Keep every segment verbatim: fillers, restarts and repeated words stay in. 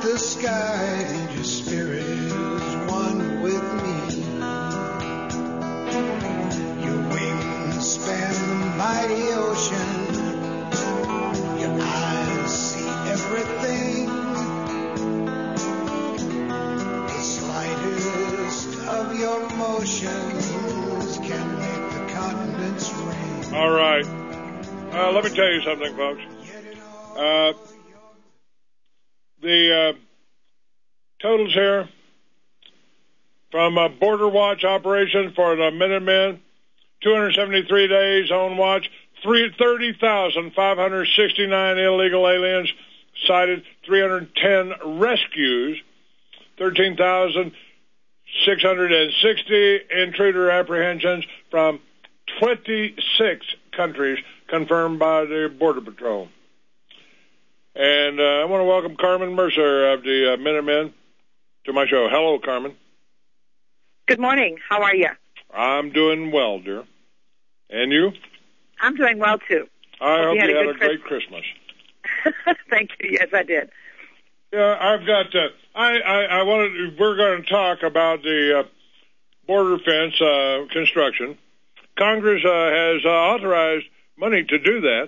the sky and your spirit is one with me. Your wings span the mighty ocean. Your eyes see everything. The slightest of your motions can make the continents ring. All right. Uh, let me tell you something, folks. Uh, the uh, totals here from uh, Border Watch operation for the Minutemen, two hundred seventy-three days on watch, thirty thousand five hundred sixty-nine illegal aliens cited, three hundred ten rescues, thirteen thousand six hundred sixty intruder apprehensions from twenty-six countries confirmed by the Border Patrol. And uh, I want to welcome Carmen Mercer of the uh, Minutemen to my show. Hello, Carmen. Good morning. How are you? I'm doing well, dear. And you? I'm doing well, too. I hope, hope you had, you had a, a great Christmas. Christmas. Thank you. Yes, I did. Yeah, I've got, uh, I, I, I wanted, we're going to talk about the uh, border fence uh, construction. Congress uh, has uh, authorized money to do that.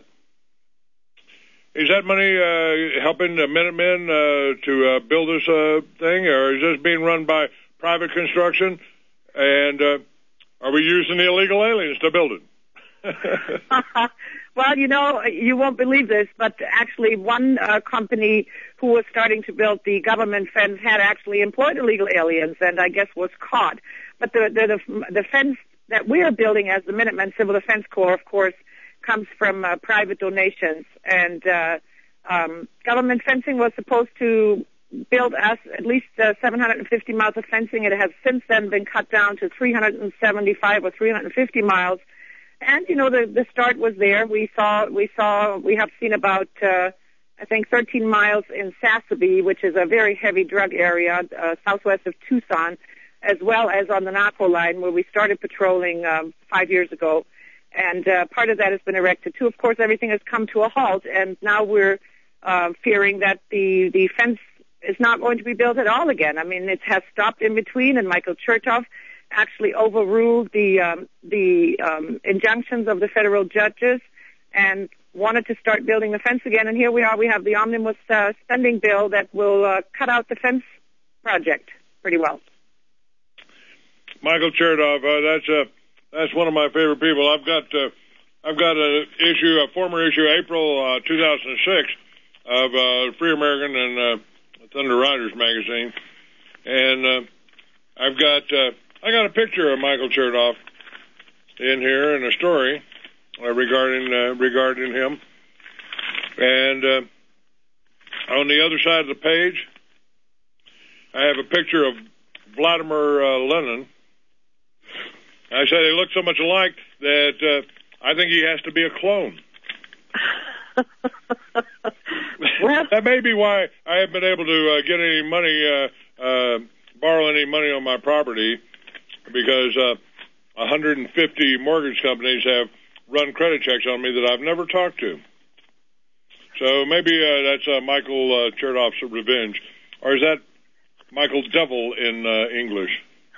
Is that money uh, helping the Minutemen uh, to uh, build this uh, thing, or is this being run by private construction? And uh, are we using the illegal aliens to build it? Well, you know, you won't believe this, but actually one uh, company who was starting to build the government fence had actually employed illegal aliens and I guess was caught. But the, the, the, the fence that we are building as the Minutemen Civil Defense Corps, of course, comes from uh, private donations. And uh, um, government fencing was supposed to build us at least uh, seven hundred fifty miles of fencing. It has since then been cut down to three hundred seventy-five or three hundred fifty miles. And, you know, the, the start was there. We saw, we saw, we have seen about, uh, I think, thirteen miles in Sassabee, which is a very heavy drug area, uh, southwest of Tucson, as well as on the Napo line where we started patrolling um, five years ago. And uh, part of that has been erected, too. Of course, everything has come to a halt, and now we're uh, fearing that the, the fence is not going to be built at all again. I mean, it has stopped in between, and Michael Chertoff actually overruled the um, the um, injunctions of the federal judges and wanted to start building the fence again. And here we are. We have the omnibus uh, spending bill that will uh, cut out the fence project pretty well. Michael Chertoff, uh, that's a... Uh... That's one of my favorite people. I've got uh, I've got an issue, a former issue, April uh, two thousand six, of uh, Free American and uh, Thunder Riders magazine, and uh, I've got uh, I got a picture of Michael Chertoff in here and a story uh, regarding uh, regarding him, and uh, on the other side of the page, I have a picture of Vladimir uh, Lenin. I said they look so much alike that uh, I think he has to be a clone. Well, that may be why I haven't been able to uh, get any money, uh, uh, borrow any money on my property, because uh, one hundred fifty mortgage companies have run credit checks on me that I've never talked to. So maybe uh, that's uh, Michael uh, Chertoff's revenge. Or is that Michael Devil in uh, English?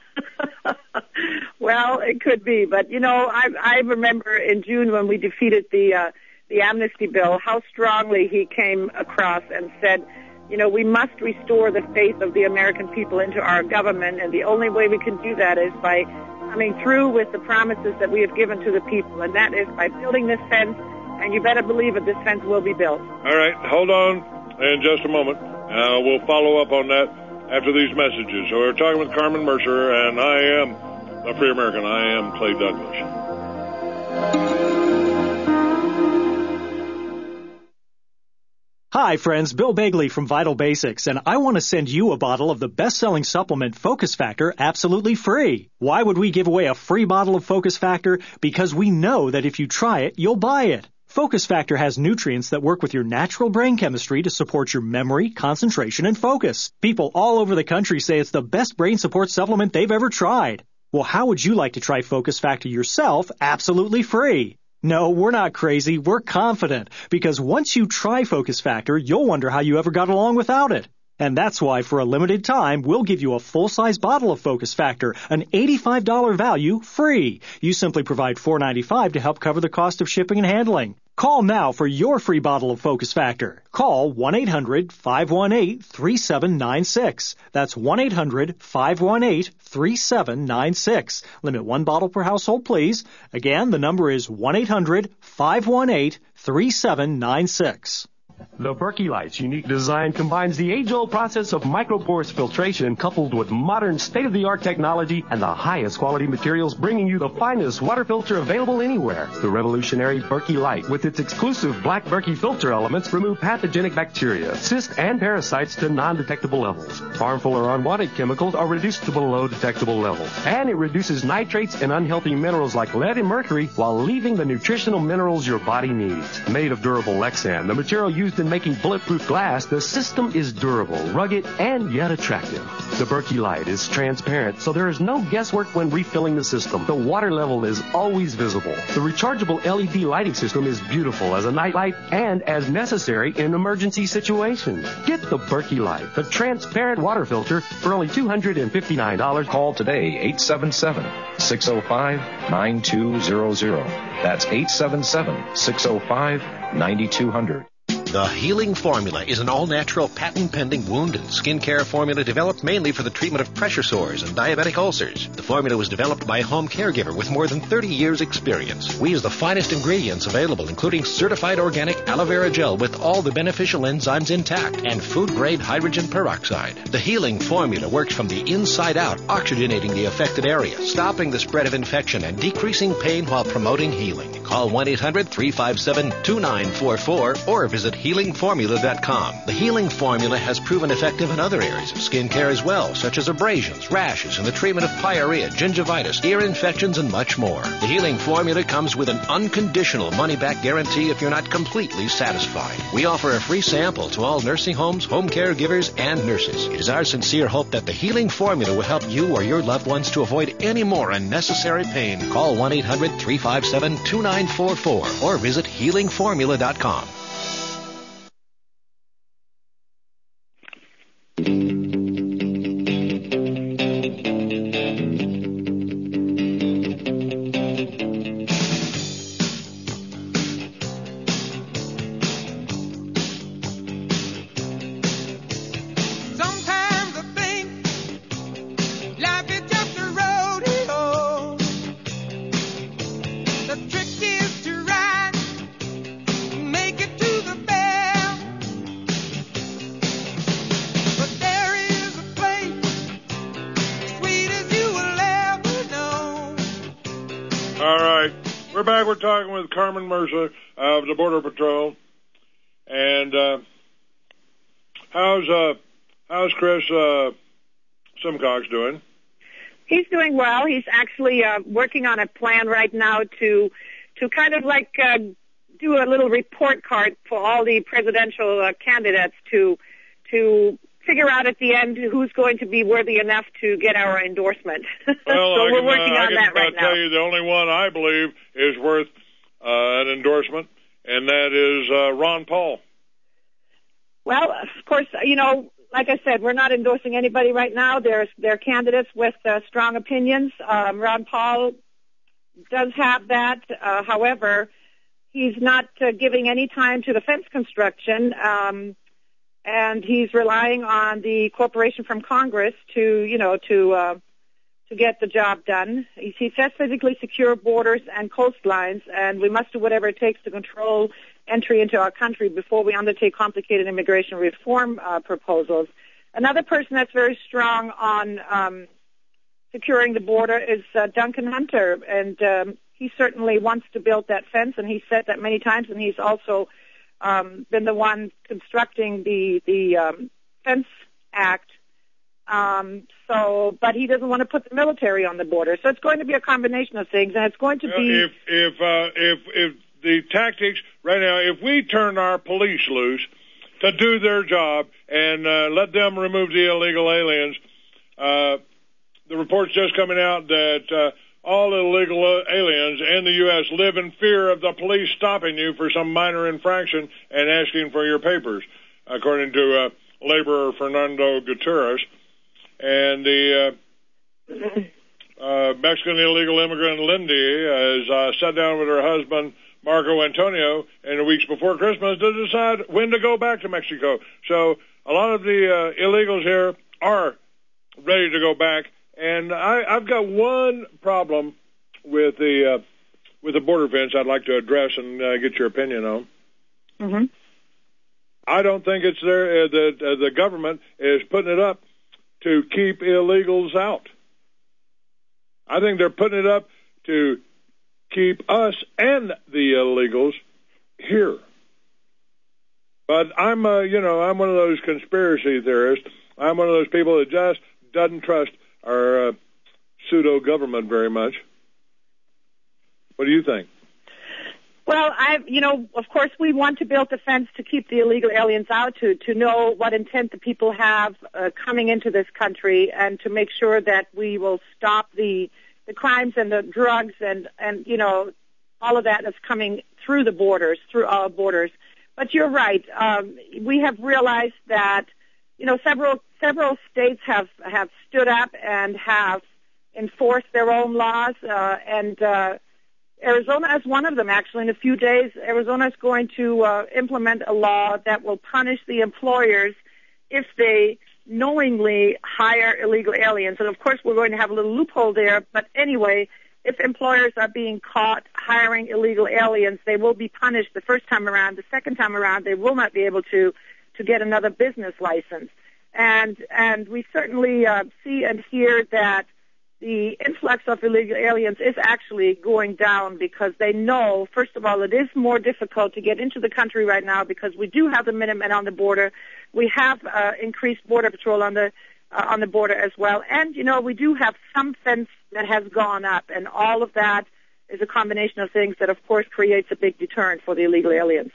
Well, it could be, but you know, I, I remember in June when we defeated the uh, the amnesty bill, how strongly he came across and said, you know, we must restore the faith of the American people into our government, and the only way we can do that is by coming through with the promises that we have given to the people, and that is by building this fence. And you better believe it, this fence will be built. All right, hold on in just a moment. Uh, we'll follow up on that after these messages. So we're talking with Carmen Mercer, and I am a Free American. I am Clay Douglas. Hi, friends. Bill Begley from Vital Basics, and I want to send you a bottle of the best-selling supplement Focus Factor absolutely free. Why would we give away a free bottle of Focus Factor? Because we know that if you try it, you'll buy it. Focus Factor has nutrients that work with your natural brain chemistry to support your memory, concentration, and focus. People all over the country say it's the best brain support supplement they've ever tried. Well, how would you like to try Focus Factor yourself absolutely free? No, we're not crazy. We're confident. Because once you try Focus Factor, you'll wonder how you ever got along without it. And that's why for a limited time, we'll give you a full-size bottle of Focus Factor, an eighty-five dollars value, free. You simply provide four dollars and ninety-five cents to help cover the cost of shipping and handling. Call now for your free bottle of Focus Factor. Call one eight hundred five one eight three seven nine six. That's one eight hundred five one eight three seven nine six. Limit one bottle per household, please. Again, the number is one eight hundred five one eight three seven nine six. The Berkey Light's unique design combines the age-old process of microporous filtration coupled with modern state-of-the-art technology and the highest quality materials, bringing you the finest water filter available anywhere. The revolutionary Berkey Light, with its exclusive black Berkey filter elements, remove pathogenic bacteria, cysts, and parasites to non-detectable levels. Harmful or unwanted chemicals are reduced to below detectable levels. And it reduces nitrates and unhealthy minerals like lead and mercury while leaving the nutritional minerals your body needs. Made of durable Lexan, the material used in making bulletproof glass, the system is durable, rugged, and yet attractive. The Berkey Light is transparent, so there is no guesswork when refilling the system. The water level is always visible. The rechargeable L E D lighting system is beautiful as a nightlight and as necessary in emergency situations. Get the Berkey Light, the transparent water filter, for only two hundred fifty-nine dollars. Call today, eight seven seven, six oh five, nine two zero zero. That's eight seven seven, six oh five, nine two zero zero. The Healing Formula is an all-natural, patent-pending wound and skin care formula developed mainly for the treatment of pressure sores and diabetic ulcers. The formula was developed by a home caregiver with more than thirty years' experience. We use the finest ingredients available, including certified organic aloe vera gel with all the beneficial enzymes intact and food-grade hydrogen peroxide. The Healing Formula works from the inside out, oxygenating the affected area, stopping the spread of infection, and decreasing pain while promoting healing. Call one eight hundred three five seven two nine four four or visit healing formula dot com. The Healing Formula has proven effective in other areas of skin care as well, such as abrasions, rashes, and the treatment of pyorrhea, gingivitis, ear infections, and much more. The Healing Formula comes with an unconditional money-back guarantee if you're not completely satisfied. We offer a free sample to all nursing homes, home caregivers, and nurses. It is our sincere hope that the Healing Formula will help you or your loved ones to avoid any more unnecessary pain. Call one eight hundred three five seven two nine four four or visit healing formula dot com. We're back. We're talking with Carmen Mercer of the Border Patrol. And uh, how's uh, how's Chris uh, Simcox doing? He's doing well. He's actually uh, working on a plan right now to to kind of like uh, do a little report card for all the presidential uh, candidates to to figure out at the end who's going to be worthy enough to get our endorsement. Well, so I we're can, working uh, on I can that right tell now. you the only one I believe is worth uh, an endorsement, and that is uh, Ron Paul. Well, of course, you know, like I said, we're not endorsing anybody right now. There's there are candidates with uh, strong opinions. Um, Ron Paul does have that. Uh, however, he's not uh, giving any time to the fence construction. Um, And he's relying on the corporation from Congress to, you know, to uh, to get the job done. He, he says physically secure borders and coastlines, and we must do whatever it takes to control entry into our country before we undertake complicated immigration reform uh, proposals. Another person that's very strong on um, securing the border is uh, Duncan Hunter, and um, he certainly wants to build that fence, and he's said that many times, and he's also Um, been the one constructing the the um, Fence Act. Um, so, but he doesn't want to put the military on the border. So it's going to be a combination of things, and it's going to well, be. If if uh, if if the tactics right now, if we turn our police loose to do their job and uh, let them remove the illegal aliens, uh, the report's just coming out that. Uh, All illegal aliens in the U S live in fear of the police stopping you for some minor infraction and asking for your papers, according to uh, laborer Fernando Gutierrez, and the uh, uh, Mexican illegal immigrant Lindy has uh, sat down with her husband Marco Antonio in the weeks before Christmas to decide when to go back to Mexico. So a lot of the uh, illegals here are ready to go back, and I, I've got one problem with the uh, with the border fence I'd like to address and uh, get your opinion on. Mm-hmm. I don't think it's there. Uh, the uh, the government is putting it up to keep illegals out. I think they're putting it up to keep us and the illegals here. But I'm, uh, you know, I'm one of those conspiracy theorists. I'm one of those people that just doesn't trust our uh, pseudo government very much. What do you think? Well, I, you know, of course, we want to build the fence to keep the illegal aliens out, to to know what intent the people have uh, coming into this country, and to make sure that we will stop the the crimes and the drugs and and you know all of that that's coming through the borders, through our borders. But you're right. Um, we have realized that you know several several states have have stood up and have enforced their own laws, uh, and uh, Arizona is one of them, actually. In a few days, Arizona is going to uh, implement a law that will punish the employers if they knowingly hire illegal aliens. And, of course, we're going to have a little loophole there. But anyway, if employers are being caught hiring illegal aliens, they will be punished the first time around. The second time around, they will not be able to, to get another business license. And, and we certainly uh, see and hear that the influx of illegal aliens is actually going down because they know, first of all, it is more difficult to get into the country right now because we do have the Minutemen on the border. We have uh, increased border patrol on the uh, on the border as well. And, you know, we do have some fence that has gone up, and all of that is a combination of things that, of course, creates a big deterrent for the illegal aliens.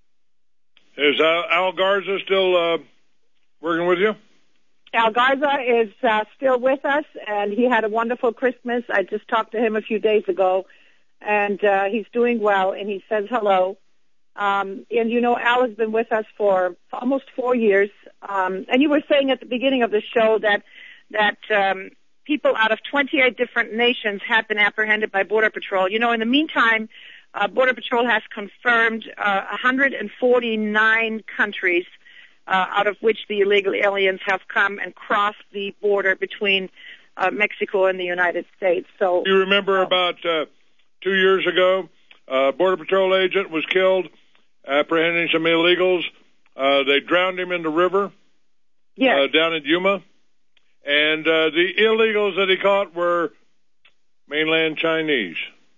Is uh, Al Garza still uh, working with you? Al Garza is uh, still with us, and he had a wonderful Christmas. I just talked to him a few days ago, and uh, he's doing well, and he says hello. Um, and, you know, Al has been with us for almost four years. Um, and you were saying at the beginning of the show that that um, people out of twenty-eight different nations have been apprehended by Border Patrol. You know, in the meantime, uh, Border Patrol has confirmed uh, one hundred forty-nine countries Uh, out of which the illegal aliens have come and crossed the border between uh, Mexico and the United States. So you remember uh, about uh, two years ago, a uh, Border Patrol agent was killed apprehending some illegals. Uh, they drowned him in the river yes. uh, down in Yuma. And uh, the illegals that he caught were mainland Chinese.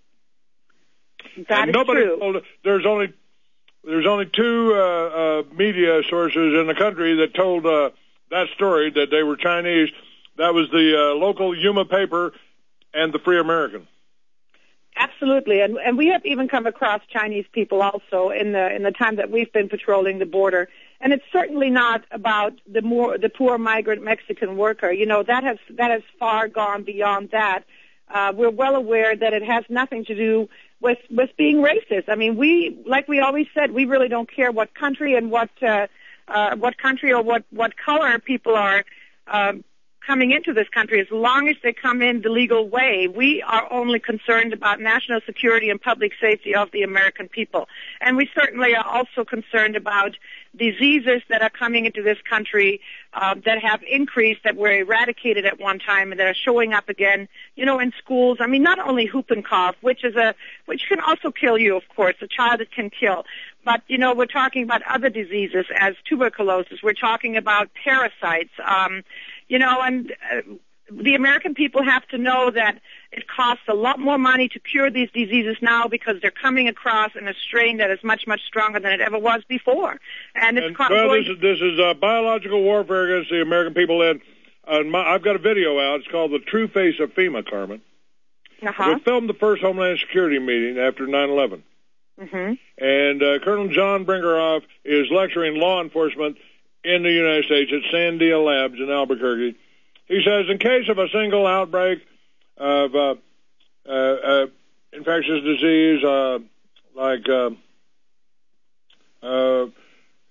That and is nobody true. Told, there's only... There's only two uh, uh, media sources in the country that told uh, that story, that they were Chinese. That was the uh, local Yuma paper and the Free American. Absolutely, and and we have even come across Chinese people also in the in the time that we've been patrolling the border. And it's certainly not about the more the poor migrant Mexican worker. You know, that has that has far gone beyond that. Uh, we're well aware that it has nothing to do with with being racist. I mean, we, like we always said, we really don't care what country and what uh, uh, what country or what what color people are uh, coming into this country. As long as they come in the legal way, we are only concerned about national security and public safety of the American people. And we certainly are also concerned about diseases that are coming into this country uh, that have increased, that were eradicated at one time, and that are showing up again, you know, in schools. I mean, not only whooping cough, which is a which can also kill you, of course, a child that can kill. But, you know, we're talking about other diseases as tuberculosis. We're talking about parasites, um, you know, and uh, the American people have to know that it costs a lot more money to cure these diseases now because they're coming across in a strain that is much, much stronger than it ever was before. And it's and, co- well, this is, this is uh, biological warfare against the American people. And uh, my, I've got a video out. It's called The True Face of FEMA, Carmen. Uh-huh. We filmed the first Homeland Security meeting after nine eleven. Mm-hmm. And uh, Colonel John Brinkerhoff is lecturing law enforcement in the United States at Sandia Labs in Albuquerque. He says, in case of a single outbreak of uh, uh, uh, infectious disease uh, like uh, uh, you know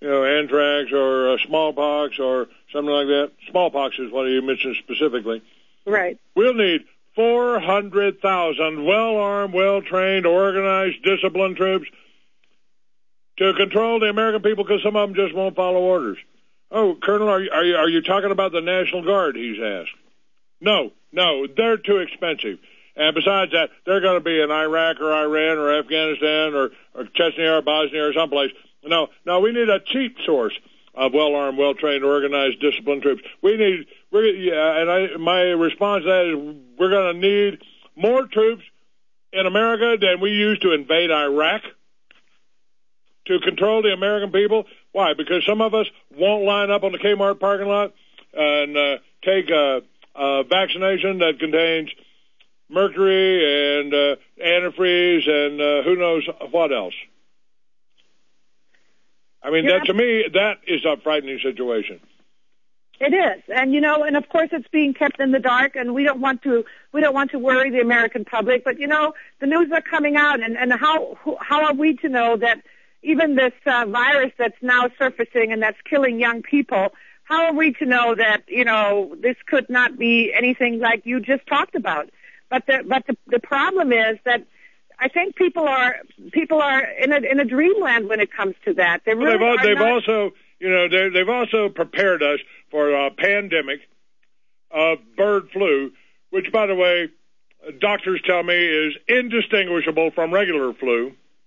anthrax or uh, smallpox or something like that. Smallpox is what you mentioned specifically. Right. We'll need four hundred thousand well-armed, well-trained, organized, disciplined troops to control the American people because some of them just won't follow orders. Oh, Colonel, are you, are you, are you talking about the National Guard, he's asked. No, no, they're too expensive. And besides that, they're going to be in Iraq or Iran or Afghanistan or, or Chechnya or Bosnia or someplace. No, no, we need a cheap source of well-armed, well-trained, organized, disciplined troops. We need, we're, yeah, and I, my response to that is we're going to need more troops in America than we used to invade Iraq to control the American people. Why? Because some of us won't line up on the Kmart parking lot and uh, take a, a vaccination that contains mercury and uh, antifreeze and uh, who knows what else. I mean, yeah. that to me, that is a frightening situation. It is, and you know, and of course, it's being kept in the dark, and we don't want to, we don't want to worry the American public. But you know, the news are coming out, and, and how how are we to know that even this uh, virus that's now surfacing and that's killing young people? How are we to know that you know this could not be anything like you just talked about? But the but the, the problem is that I think people are people are in a in a dreamland when it comes to that. They really well, they've, are they've not... also you know they've also prepared us for a pandemic of bird flu, which, by the way, doctors tell me is indistinguishable from regular flu.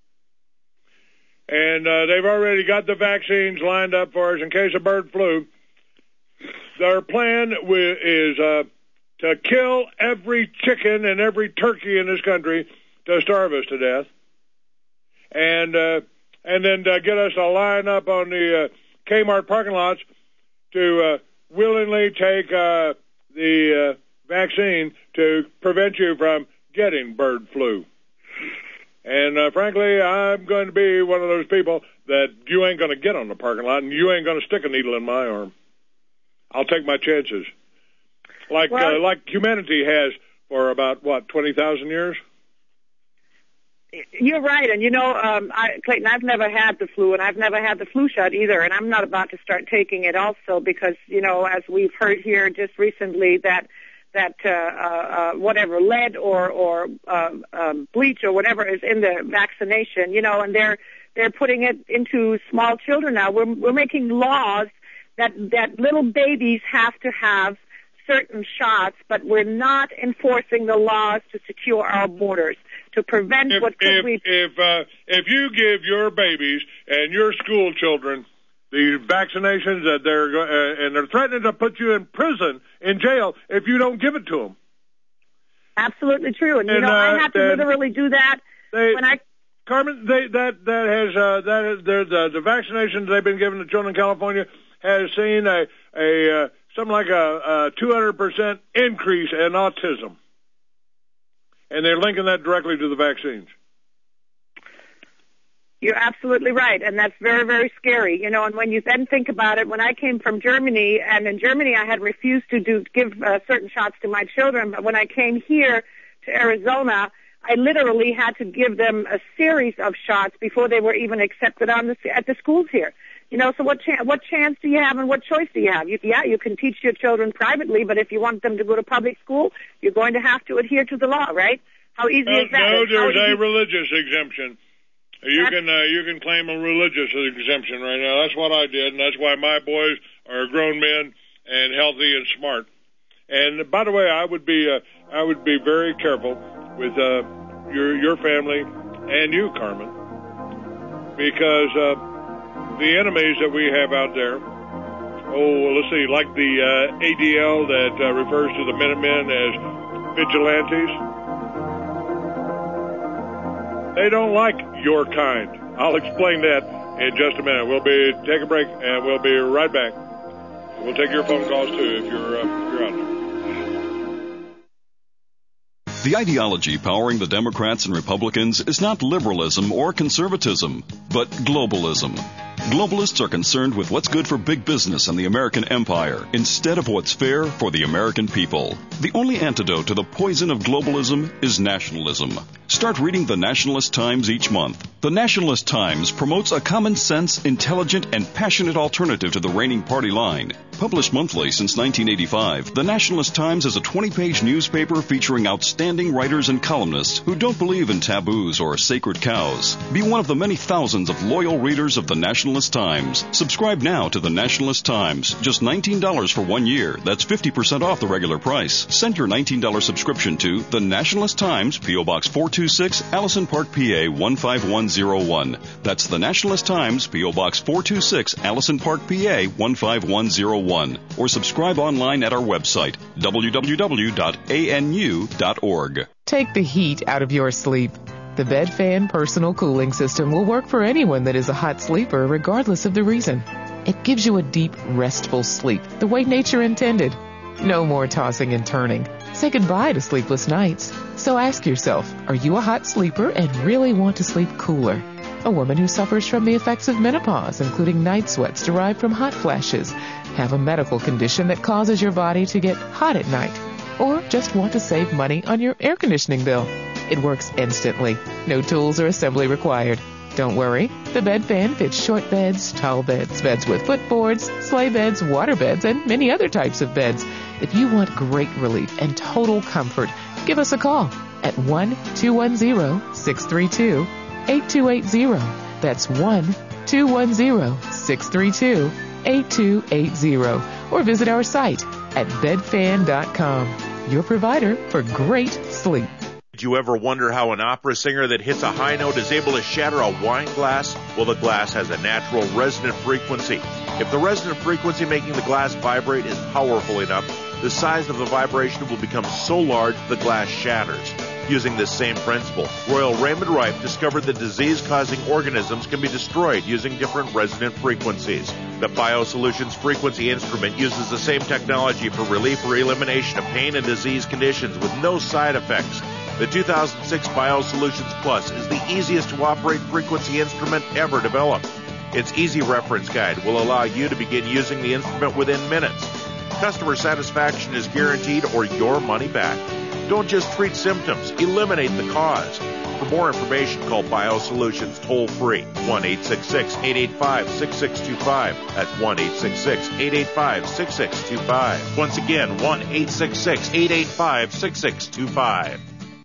And uh, they've already got the vaccines lined up for us in case of bird flu. Their plan w- is uh, to kill every chicken and every turkey in this country to starve us to death, and uh, and then to get us to line up on the uh, Kmart parking lots to uh, willingly take uh, the uh, vaccine to prevent you from getting bird flu. And uh, frankly, I'm going to be one of those people that you ain't going to get on the parking lot, and you ain't going to stick a needle in my arm. I'll take my chances, like well, uh, like humanity has for about what twenty thousand years. You're right, and you know, um, I, Clayton, I've never had the flu, and I've never had the flu shot either, and I'm not about to start taking it also because, you know, as we've heard here just recently, that that uh, uh, whatever lead or or uh, um, bleach or whatever is in the vaccination, you know, and they're they're putting it into small children now. We're we're making laws that that little babies have to have certain shots, but we're not enforcing the laws to secure our borders, to prevent if, what could if, be... If, uh, if you give your babies and your school children the vaccinations that they're uh, and they're threatening to put you in prison, in jail, if you don't give it to them. Absolutely true. And, and you know, uh, I have to literally do that they, when I... Carmen, they, that, that has, uh, that is, the, the vaccinations they've been giving to children in California has seen a, a, uh, something like a, a two hundred percent increase in autism. And they're linking that directly to the vaccines. You're absolutely right, and that's very, very scary. You know, and when you then think about it, when I came from Germany, and in Germany I had refused to do give uh, certain shots to my children, but when I came here to Arizona, I literally had to give them a series of shots before they were even accepted on the, at the schools here. You know, so what cha- what chance do you have and what choice do you have? You, yeah, you can teach your children privately, but if you want them to go to public school, you're going to have to adhere to the law, right? How easy no, is that? No, there's easy- a religious exemption. You that's- can uh, you can claim a religious exemption right now. That's what I did, and that's why my boys are grown men and healthy and smart. And by the way, I would be uh, I would be very careful with uh, your your family and you, Carmen, because. Uh, The enemies that we have out there, oh, well, let's see, like the uh, A D L that uh, refers to the Minutemen as vigilantes, they don't like your kind. I'll explain that in just a minute. We'll be take a break, and we'll be right back. We'll take your phone calls, too, if you're, uh, if you're out there. The ideology powering the Democrats and Republicans is not liberalism or conservatism, but globalism. Globalists are concerned with what's good for big business and the American empire instead of what's fair for the American people. The only antidote to the poison of globalism is nationalism. Start reading the Nationalist Times each month. The Nationalist Times promotes a common sense, intelligent, and passionate alternative to the reigning party line. Published monthly since nineteen eighty-five, the Nationalist Times is a twenty-page newspaper featuring outstanding writers and columnists who don't believe in taboos or sacred cows. Be one of the many thousands of loyal readers of the Nationalist Times. Subscribe now to the Nationalist Times. Just nineteen dollars for one year. That's fifty percent off the regular price. Send your nineteen dollars subscription to the Nationalist Times, P O. Box four two six, Allison Park, P A one five one zero one. That's the Nationalist Times, P O. Box four two six, Allison Park, P A one five one zero one. Or subscribe online at our website, w w w dot a n u dot org. Take the heat out of your sleep. The BedFan personal cooling system will work for anyone that is a hot sleeper, regardless of the reason. It gives you a deep, restful sleep, the way nature intended. No more tossing and turning. Say goodbye to sleepless nights. So ask yourself, are you a hot sleeper and really want to sleep cooler? A woman who suffers from the effects of menopause, including night sweats derived from hot flashes, have a medical condition that causes your body to get hot at night, or just want to save money on your air conditioning bill. It works instantly. No tools or assembly required. Don't worry, the BedFan fits short beds, tall beds, beds with footboards, sleigh beds, water beds, and many other types of beds. If you want great relief and total comfort, give us a call at one two one zero, six three two, eight two eight zero. That's one two one zero, six three two, eight two eight zero. Or visit our site at bed fan dot com, your provider for great sleep. Did you ever wonder how an opera singer that hits a high note is able to shatter a wine glass? Well, the glass has a natural resonant frequency. If the resonant frequency making the glass vibrate is powerful enough, the size of the vibration will become so large the glass shatters. Using this same principle, Royal Raymond Rife discovered that disease-causing organisms can be destroyed using different resonant frequencies. The BioSolutions frequency instrument uses the same technology for relief or elimination of pain and disease conditions with no side effects. The two thousand six BioSolutions Plus is the easiest to operate frequency instrument ever developed. Its easy reference guide will allow you to begin using the instrument within minutes. Customer satisfaction is guaranteed or your money back. Don't just treat symptoms, eliminate the cause. For more information, call BioSolutions toll-free, one eight six six, eight eight five, six six two five. That's one eight six six, eight eight five, six six two five. Once again, one eight six six, eight eight five, six six two five.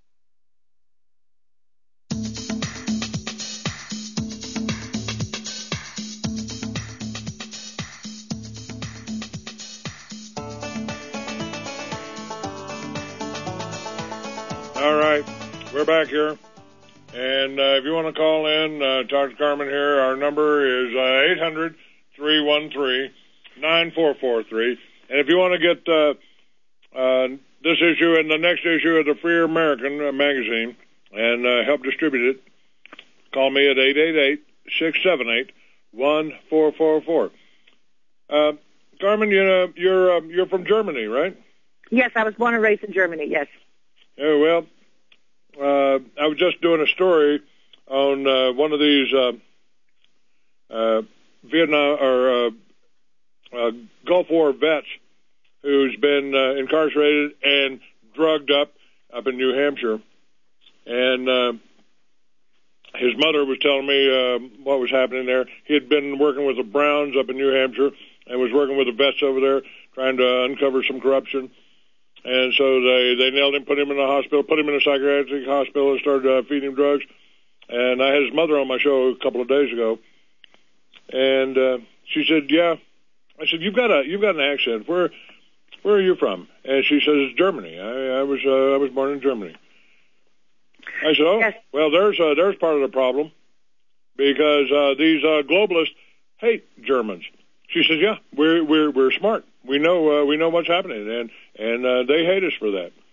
All right, we're back here, and uh, if you want to call in, uh, talk to Carmen here, our number is uh, eight hundred, three one three, nine four four three, and if you want to get uh, uh, this issue and the next issue of the Free American uh, magazine and uh, help distribute it, call me at eight eight eight, six seven eight, one four four four. Uh, Carmen, you know, you're, uh, you're from Germany, right? Yes, I was born and raised in Germany, yes. Yeah, well, uh, I was just doing a story on uh, one of these uh, uh, Vietnam or uh, uh, Gulf War vets who's been uh, incarcerated and drugged up up in New Hampshire, and uh, his mother was telling me uh, what was happening there. He had been working with the Browns up in New Hampshire and was working with the vets over there, trying to uncover some corruption. And so they, they nailed him, put him in the hospital, put him in a psychiatric hospital, and started uh, feeding him drugs. And I had his mother on my show a couple of days ago, and uh, she said, "Yeah." I said, "You've got a you've got an accent. Where where are you from?" And she says, "Germany. I, I was uh, I was born in Germany." I said, "Oh, yes. Well, there's uh, there's part of the problem because uh, these uh, globalists hate Germans." She says, "Yeah, we're we're we're smart. We know uh, we know what's happening, and and uh, they hate us for that."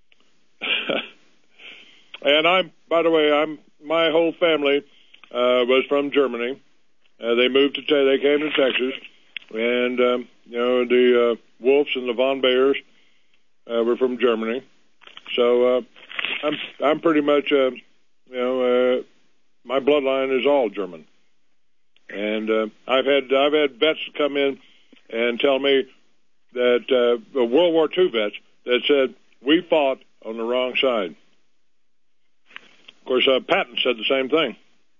And I'm, by the way, I'm my whole family uh, was from Germany. Uh, they moved to they came to Texas, and um, you know the uh, Wolves and the Von Bayers uh, were from Germany. So uh, I'm I'm pretty much uh, you know uh, my bloodline is all German. And uh, I've had I've had vets come in and tell me that uh, World War Two vets that said we fought on the wrong side. Of course, uh, Patton said the same thing.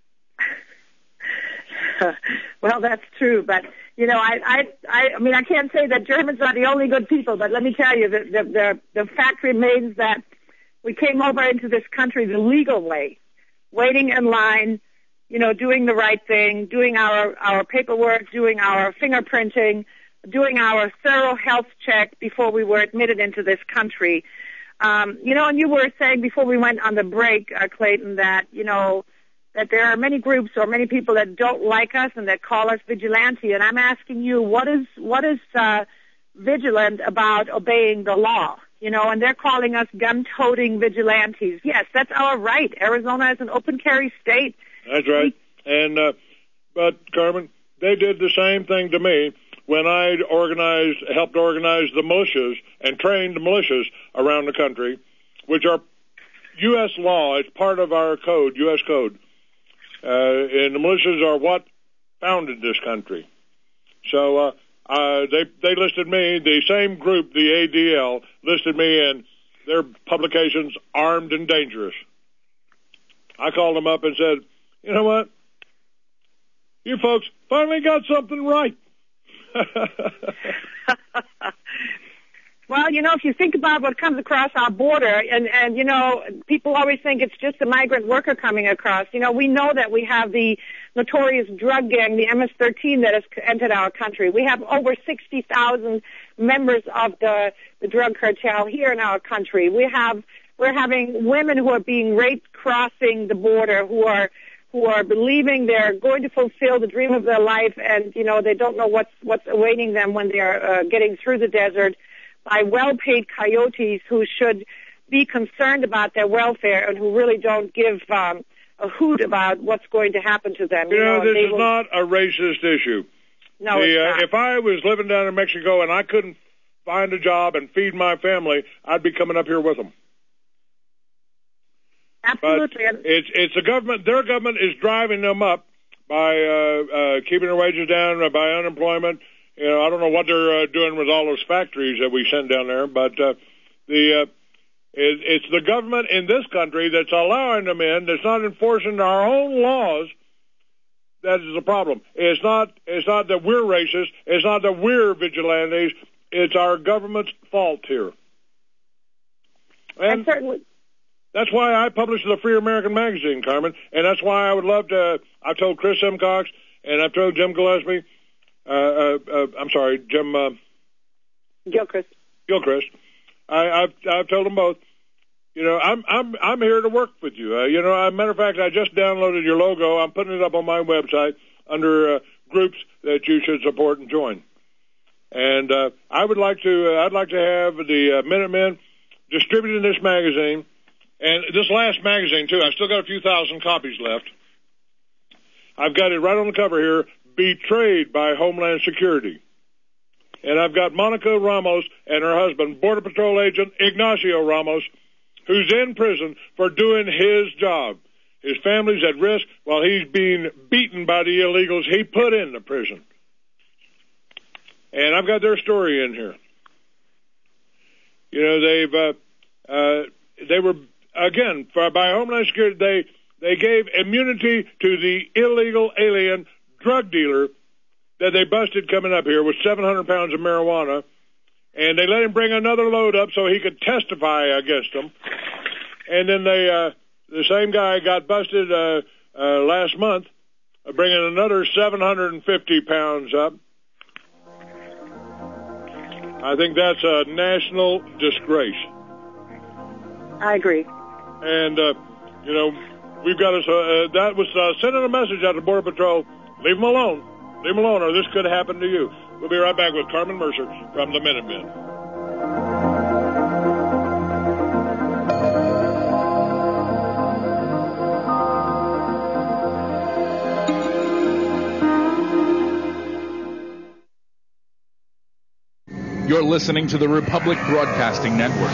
Well, that's true, but you know, I, I, I, I mean, I can't say that Germans are the only good people, but let me tell you, the, the, the, the fact remains that we came over into this country the legal way, waiting in line, you know, doing the right thing, doing our, our paperwork, doing our fingerprinting, doing our thorough health check before we were admitted into this country. Um, you know, and you were saying before we went on the break, uh, Clayton, that, you know, that there are many groups or many people that don't like us and that call us vigilante. And I'm asking you, what is what is uh, vigilant about obeying the law? You know, and they're calling us gun-toting vigilantes. Yes, that's our right. Arizona is an open carry state. That's right. And uh, but Carmen, they did the same thing to me when I organized, helped organize the militias and trained the militias around the country, which are U S law. It's part of our code, U S code. Uh, and the militias are what founded this country. So uh, uh, they they listed me, the same group, the A D L, listed me in their publications, Armed and Dangerous. I called them up and said, you know what? You folks finally got something right. Well, you know, if you think about what comes across our border, and, and, you know, people always think it's just a migrant worker coming across. You know, we know that we have the notorious drug gang, the M S thirteen, that has entered our country. We have over sixty thousand members of the, the drug cartel here in our country. We have, we're having women who are being raped crossing the border, who are who are believing they're going to fulfill the dream of their life, and, you know, they don't know what's, what's awaiting them when they're uh, getting through the desert, by well-paid coyotes who should be concerned about their welfare and who really don't give um, a hoot about what's going to happen to them. You, you know, know this is will... not a racist issue. No, the, it's uh, not. If I was living down in Mexico and I couldn't find a job and feed my family, I'd be coming up here with them. Absolutely. But it's it's the government. Their government is driving them up by uh, uh, keeping their wages down, uh, by unemployment. You know, I don't know what they're uh, doing with all those factories that we send down there, but uh, the uh, it, it's the government in this country that's allowing them in, that's not enforcing our own laws. That is the problem. It's not it's not that we're racist. It's not that we're vigilantes. It's our government's fault here. And, and certainly. That's why I publish the Free American Magazine, Carmen, and that's why I would love to. I've told Chris Simcox and I've told Jim Gillespie. Uh, uh, uh, I'm sorry, Jim uh, Gilchrist. Gilchrist. I, I've I've told them both. You know, I'm I'm I'm here to work with you. Uh, you know, as a matter of fact, I just downloaded your logo. I'm putting it up on my website under uh, groups that you should support and join. And uh, I would like to. Uh, I'd like to have the uh, Minutemen distributing this magazine. And this last magazine, too, I've still got a few thousand copies left. I've got it right on the cover here, Betrayed by Homeland Security. And I've got Monica Ramos and her husband, Border Patrol agent Ignacio Ramos, who's in prison for doing his job. His family's at risk while he's being beaten by the illegals he put in the prison. And I've got their story in here. You know, they've, uh, uh, they were... Again, for, by Homeland Security, they they gave immunity to the illegal alien drug dealer that they busted coming up here with seven hundred pounds of marijuana, and they let him bring another load up so he could testify against them. And then they, uh, the same guy got busted uh, uh, last month, uh, bringing another seven hundred fifty pounds up. I think that's a national disgrace. I agree. And, uh, you know, we've got us, uh, that was uh, sending a message out to Border Patrol. Leave them alone. Leave them alone, or this could happen to you. We'll be right back with Carmen Mercer from the Minutemen. You're listening to the Republic Broadcasting Network.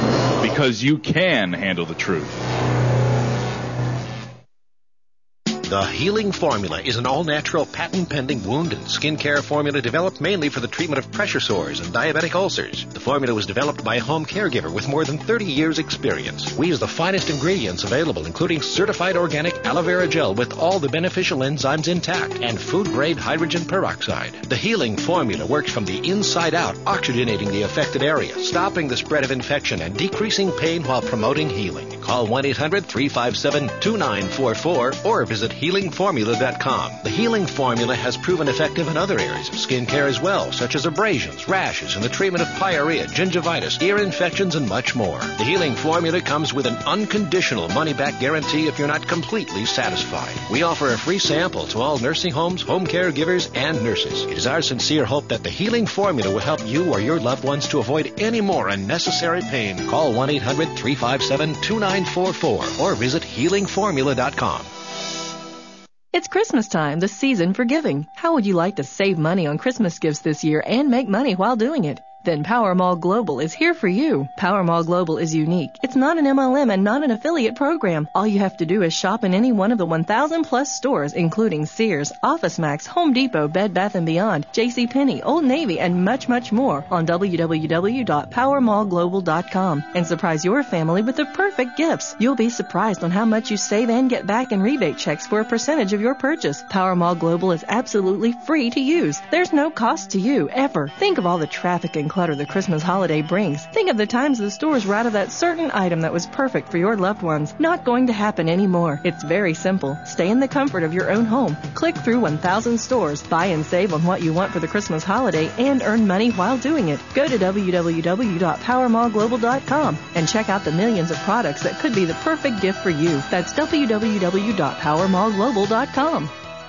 Because you can handle the truth. The Healing Formula is an all-natural, patent-pending wound and skin care formula developed mainly for the treatment of pressure sores and diabetic ulcers. The formula was developed by a home caregiver with more than thirty years' experience. We use the finest ingredients available, including certified organic aloe vera gel with all the beneficial enzymes intact and food-grade hydrogen peroxide. The Healing Formula works from the inside out, oxygenating the affected area, stopping the spread of infection, and decreasing pain while promoting healing. Call one eight hundred three five seven two nine four four or visit healing formula dot com. The Healing Formula has proven effective in other areas of skin care as well, such as abrasions, rashes, and the treatment of pyorrhea, gingivitis, ear infections, and much more. The Healing Formula comes with an unconditional money-back guarantee if you're not completely satisfied. We offer a free sample to all nursing homes, home caregivers, and nurses. It is our sincere hope that the Healing Formula will help you or your loved ones to avoid any more unnecessary pain. Call one eight hundred three five seven two nine four four or visit healing formula dot com. It's Christmas time, the season for giving. How would you like to save money on Christmas gifts this year and make money while doing it? Then Powermall Global is here for you. Powermall Global is unique. It's not an M L M and not an affiliate program. All you have to do is shop in any one of the one thousand plus stores, including Sears, OfficeMax, Home Depot, Bed Bath and Beyond, JCPenney, Old Navy, and much, much more on w w w dot powermall global dot com and surprise your family with the perfect gifts. You'll be surprised on how much you save and get back in rebate checks for a percentage of your purchase. Powermall Global is absolutely free to use. There's no cost to you, ever. Think of all the traffic and clutter the Christmas holiday brings. Think of the times the stores were out of that certain item that was perfect for your loved ones. Not going to happen anymore. It's very simple. Stay in the comfort of your own home. Click through one thousand stores, buy and save on what you want for the Christmas holiday, and earn money while doing it. Go to w w w dot powermall global dot com and check out the millions of products that could be the perfect gift for you. That's w w w dot powermall global dot com.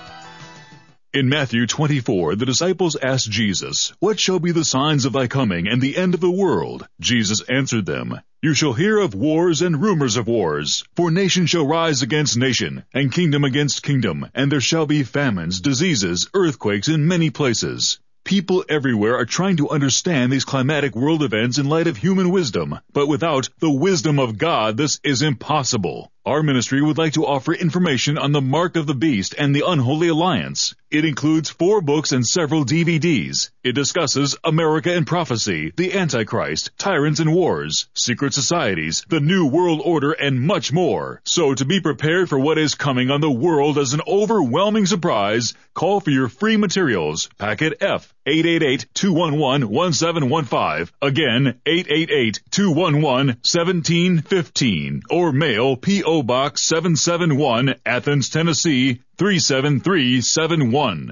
In Matthew twenty-four, the disciples asked Jesus, "What shall be the signs of thy coming and the end of the world?" Jesus answered them, "You shall hear of wars and rumors of wars. For nation shall rise against nation, and kingdom against kingdom, and there shall be famines, diseases, earthquakes in many places." People everywhere are trying to understand these climatic world events in light of human wisdom, but without the wisdom of God, this is impossible. Our ministry would like to offer information on the Mark of the Beast and the Unholy Alliance. It includes four books and several D V Ds. It discusses America and prophecy, the Antichrist, tyrants and wars, secret societies, the New World Order, and much more. So to be prepared for what is coming on the world as an overwhelming surprise, call for your free materials. Packet F, eight eight eight, two one one, one seven one five. Again, eight eight eight, two one one, one seven one five. Or mail P O Box seven seven one, Athens, Tennessee, three seven three seven one.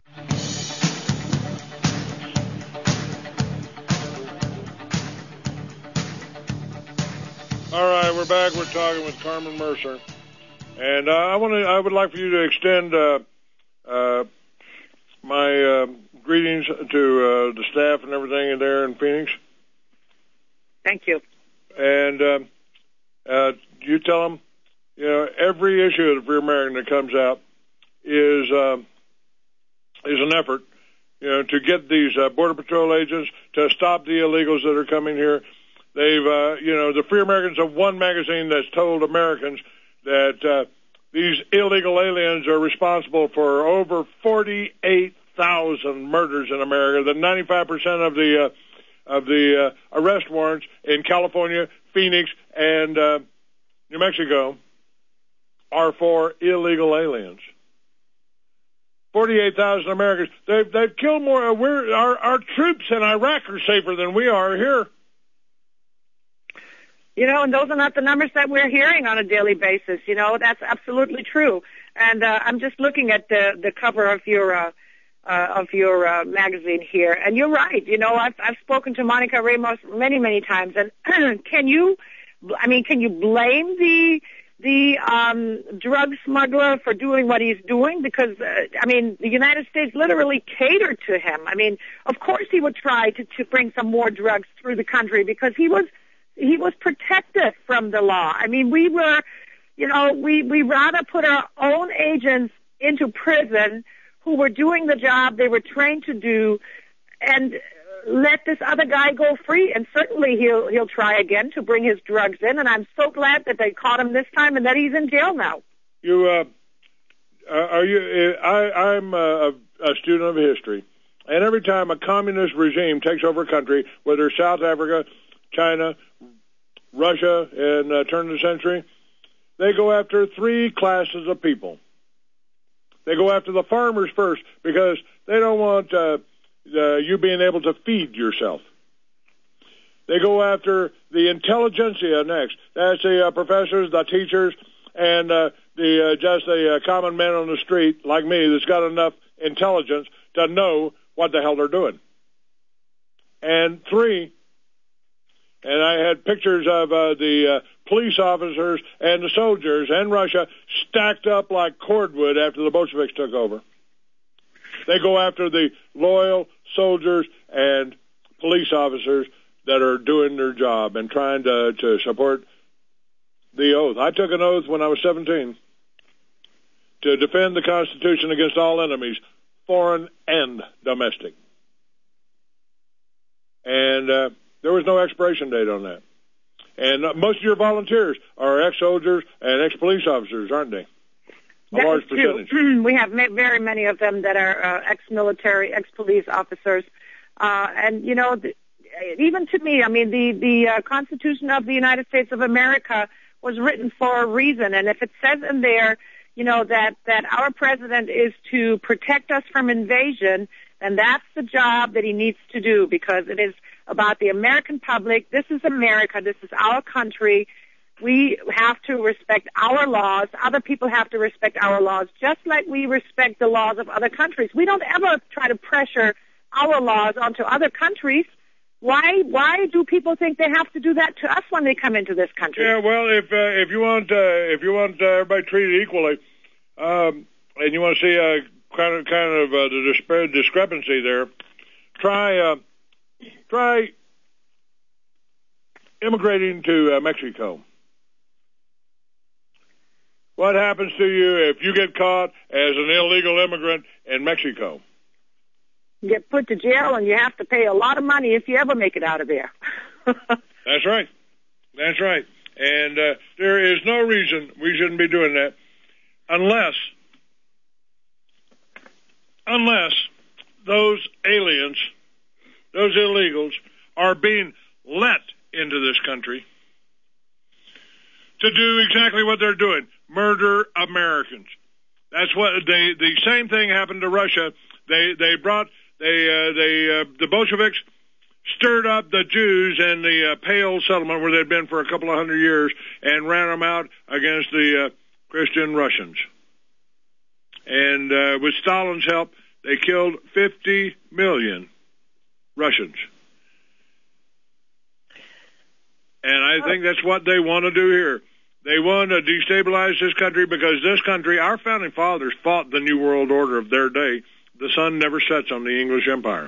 All right, we're back. We're talking with Carmen Mercer, and uh, I want to. I would like for you to extend uh, uh, my uh, greetings to uh, the staff and everything in there in Phoenix. Thank you. And uh, uh, you tell them, you know, every issue of the Free American that comes out is uh, is an effort, you know, to get these uh, Border Patrol agents to stop the illegals that are coming here. They've, uh, you know, the Free Americans have one magazine that's told Americans that uh, these illegal aliens are responsible for over forty-eight thousand murders in America, that ninety-five percent of the uh, of the uh, arrest warrants in California, Phoenix, and uh, New Mexico are for illegal aliens. forty-eight thousand Americans. They've, they've killed more. Uh, we're, our, our troops in Iraq are safer than we are here. You know, and those are not the numbers that we're hearing on a daily basis. You know, that's absolutely true. And uh, I'm just looking at the, the cover of your uh, uh, of your uh, magazine here, and you're right. You know, I've I've spoken to Monica Ramos many many times, and can you, I mean, can you blame the the um, drug smuggler for doing what he's doing? Because uh, I mean, the United States literally catered to him. I mean, of course he would try to to bring some more drugs through the country because he was. He was protected from the law. I mean, we were, you know, we, we rather put our own agents into prison who were doing the job they were trained to do and let this other guy go free. And certainly he'll, he'll try again to bring his drugs in. And I'm so glad that they caught him this time and that he's in jail now. You, uh, uh, are you? I, I'm a, a student of history, and every time a communist regime takes over a country, whether it's South Africa, China, Russia, in uh, turn of the century, they go after three classes of people. They go after the farmers first because they don't want uh, uh, you being able to feed yourself. They go after the intelligentsia next. That's the uh, professors, the teachers, and uh, the uh, just the uh, common man on the street like me that's got enough intelligence to know what the hell they're doing. And three, and I had pictures of uh, the uh, police officers and the soldiers in Russia stacked up like cordwood after the Bolsheviks took over. They go after the loyal soldiers and police officers that are doing their job and trying to, to support the oath. I took an oath when I was seventeen to defend the Constitution against all enemies, foreign and domestic. And uh, there was no expiration date on that. And uh, most of your volunteers are ex-soldiers and ex-police officers, aren't they? A that large is true. percentage. We have ma- very many of them that are uh, ex-military, ex-police officers. Uh, and, you know, th- even to me, I mean, the, the uh, Constitution of the United States of America was written for a reason. And if it says in there, you know, that, that our president is to protect us from invasion, then that's the job that he needs to do, because it is about the American public. This is America. This is our country. We have to respect our laws. Other people have to respect our laws, just like we respect the laws of other countries. We don't ever try to pressure our laws onto other countries. Why? Why do people think they have to do that to us when they come into this country? Yeah, well, if uh, if you want uh, if you want uh, everybody treated equally, um, and you want to see a kind of kind of uh, the disp- discrepancy there, try uh, try immigrating to uh, Mexico. What happens to you if you get caught as an illegal immigrant in Mexico? You get put to jail, and you have to pay a lot of money if you ever make it out of there. That's right. That's right. And uh, there is no reason we shouldn't be doing that unless, unless those aliens, those illegals, are being let into this country to do exactly what they're doing, murder Americans. That's what they, the same thing happened to Russia. They, they brought, they, uh, they, uh, the Bolsheviks stirred up the Jews in the uh, Pale settlement where they'd been for a couple of hundred years and ran them out against the uh, Christian Russians. And uh, with Stalin's help, they killed fifty million Russians. And I think that's what they want to do here. They want to destabilize this country because this country, our founding fathers fought the New World Order of their day. The sun never sets on the English Empire.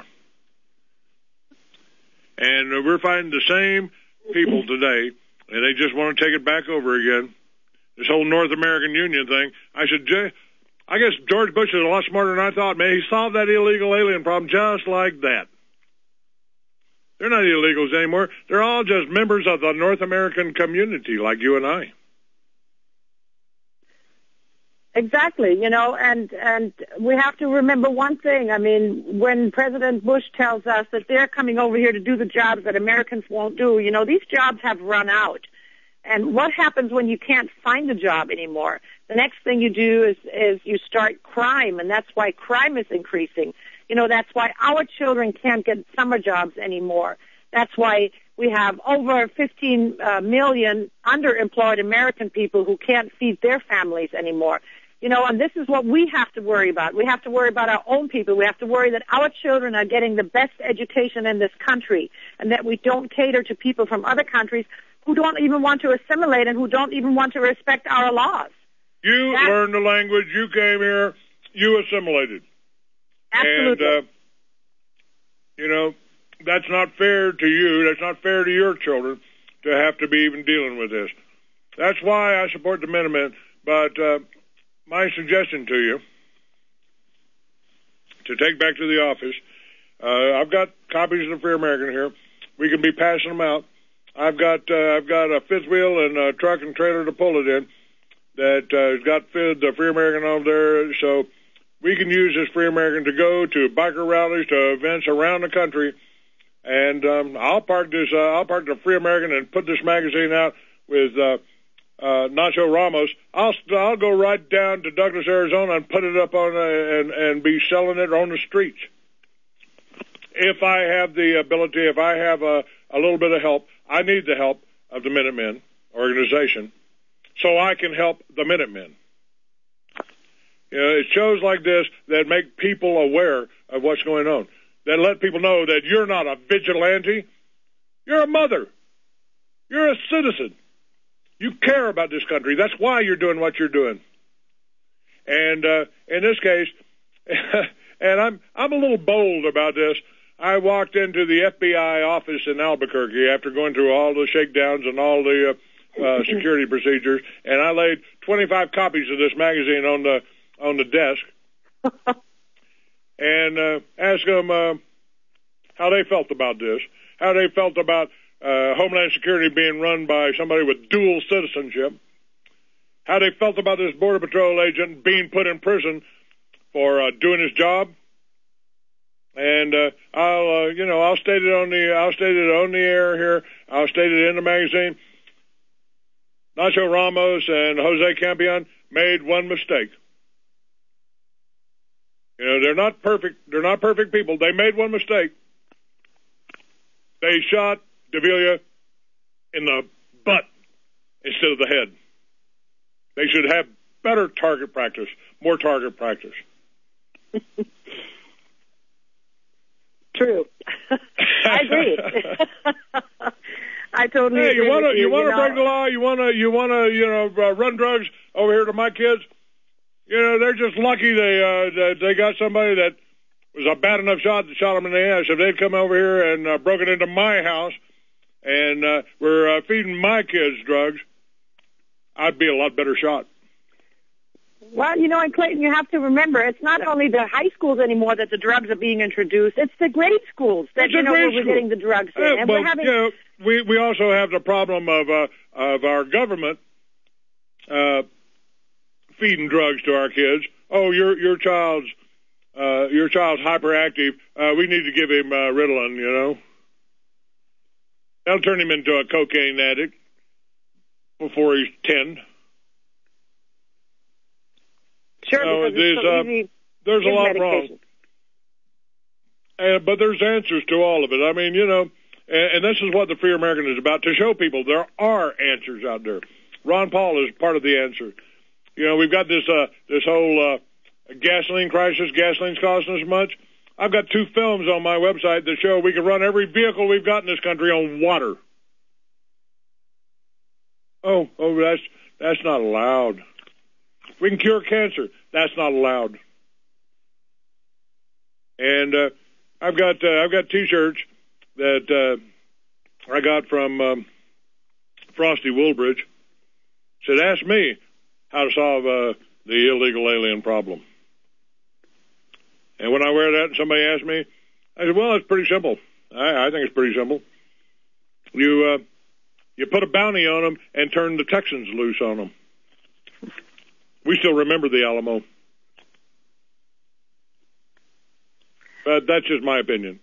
And we're fighting the same people today, and they just want to take it back over again. This whole North American Union thing. I should, I guess George Bush is a lot smarter than I thought, man. He solved that illegal alien problem just like that. They're not illegals anymore. They're all just members of the North American community like you and I. Exactly, you know, and, and we have to remember one thing. I mean, when President Bush tells us that they're coming over here to do the jobs that Americans won't do, you know, these jobs have run out. And what happens when you can't find a job anymore? The next thing you do is, is you start crime, and that's why crime is increasing. You know, that's why our children can't get summer jobs anymore. That's why we have over fifteen uh, million underemployed American people who can't feed their families anymore. You know, and this is what we have to worry about. We have to worry about our own people. We have to worry that our children are getting the best education in this country and that we don't cater to people from other countries who don't even want to assimilate and who don't even want to respect our laws. You That's, learned the language. You came here. You assimilated. Absolutely. And, uh, you know, that's not fair to you. That's not fair to your children to have to be even dealing with this. That's why I support the Minutemen. But uh, my suggestion to you, to take back to the office, uh, I've got copies of the Free American here. We can be passing them out. I've got uh, I've got a fifth wheel and a truck and trailer to pull it in. that uh, has got the Free American over there. So we can use this Free American to go to biker rallies, to events around the country. And um, I'll park this. Uh, I'll park the Free American and put this magazine out with uh, uh, Nacho Ramos. I'll I'll go right down to Douglas, Arizona, and put it up on uh, and and be selling it on the streets. If I have the ability, if I have a, a little bit of help, I need the help of the Minutemen organization, so I can help the Minutemen. You know, it's shows like this that make people aware of what's going on, that let people know that you're not a vigilante. You're a mother. You're a citizen. You care about this country. That's why you're doing what you're doing. And uh, in this case, and I'm I'm a little bold about this, I walked into the F B I office in Albuquerque after going through all the shakedowns and all the uh, uh, security procedures, and I laid twenty-five copies of this magazine on the on the desk, and uh, asked them uh, how they felt about this, how they felt about uh, Homeland Security being run by somebody with dual citizenship, how they felt about this Border Patrol agent being put in prison for uh, doing his job. And uh, I'll, uh, you know, I'll state it on the, I'll state it on the air here. I'll state it in the magazine. Nacho Ramos and Jose Campion made one mistake. You know, they're not perfect. They're not perfect people. They made one mistake. They shot Davila in the butt instead of the head. They should have better target practice, more target practice. True. I agree. I totally hey, agree. You want to you, you want to you know? break the law? You want to you want to you know uh, run drugs over here to my kids? You know, they're just lucky they uh, that they got somebody that was a bad enough shot that shot them in the ass. If they'd come over here and uh, broken into my house and uh, were uh, feeding my kids drugs, I'd be a lot better shot. Well, you know, in Clayton, you have to remember, it's not only the high schools anymore that the drugs are being introduced, it's the grade schools that, it's you know, where school. we're getting the drugs in. Uh, and well, we're having... you know, we, we also have the problem of, uh, of our government uh, feeding drugs to our kids. Oh, your your child's uh, your child's hyperactive. Uh, we need to give him uh, Ritalin, you know. That'll turn him into a cocaine addict before he's ten. Sure, no, because it's so uh, easy there's a lot medication. wrong. Uh, but there's answers to all of it. I mean, you know, and, and this is what the Free American is about, to show people there are answers out there. Ron Paul is part of the answer. You know, we've got this uh, this whole uh, gasoline crisis. Gasoline's costing us much. I've got two films on my website that show we can run every vehicle we've got in this country on water. Oh, oh, that's that's not allowed. We can cure cancer. That's not allowed. And uh, I've got uh, I've got T-shirts that uh, I got from um, Frosty Woolbridge. Said, ask me how to solve uh, the illegal alien problem. And when I wear that and somebody asks me, I said, well, it's pretty simple. I, I think it's pretty simple. You uh, you put a bounty on them and turn the Texans loose on them. We still remember the Alamo. But that's just my opinion.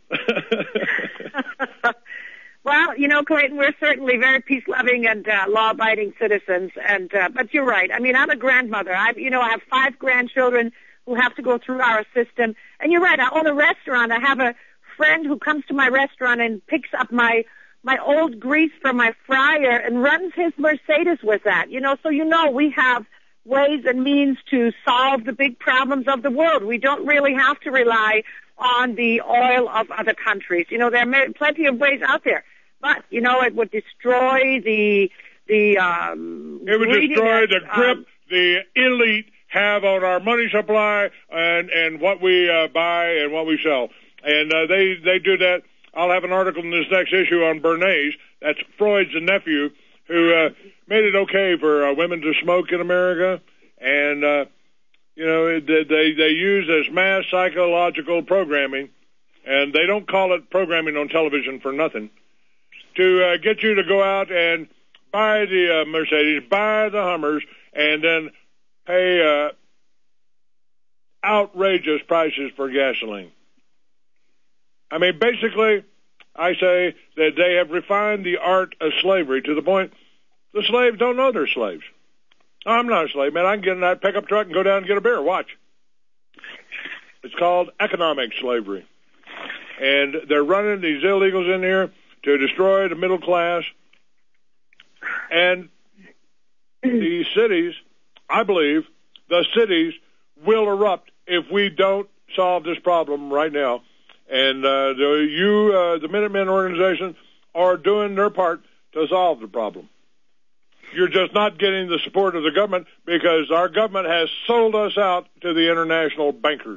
Well, you know, Clayton, we're certainly very peace-loving and uh, law-abiding citizens. And uh, but you're right. I mean, I'm a grandmother. I, you know, I have five grandchildren who have to go through our system. And you're right. I own a restaurant. I have a friend who comes to my restaurant and picks up my my old grease from my fryer and runs his Mercedes with that. You know, so you know we have ways and means to solve the big problems of the world. We don't really have to rely on the oil of other countries. You know, there are plenty of ways out there. But, you know, it would destroy the... the um, it would destroy the grip um, the elite have on our money supply and, and what we uh, buy and what we sell. And uh, they, they do that. I'll have an article in this next issue on Bernays. That's Freud's nephew, who uh, made it okay for uh, women to smoke in America. And, uh, you know, they, they use as mass psychological programming, and they don't call it programming on television for nothing, to uh, get you to go out and buy the uh, Mercedes, buy the Hummers, and then pay uh, outrageous prices for gasoline. I mean, basically, I say that they have refined the art of slavery to the point the slaves don't know they're slaves. I'm not a slave, man. I can get in that pickup truck and go down and get a beer. Watch. It's called economic slavery. And they're running these illegals in here to destroy the middle class. And the cities, I believe, the cities will erupt if we don't solve this problem right now. And uh, the, you, uh, the Minutemen organization, are doing their part to solve the problem. You're just not getting the support of the government because our government has sold us out to the international bankers.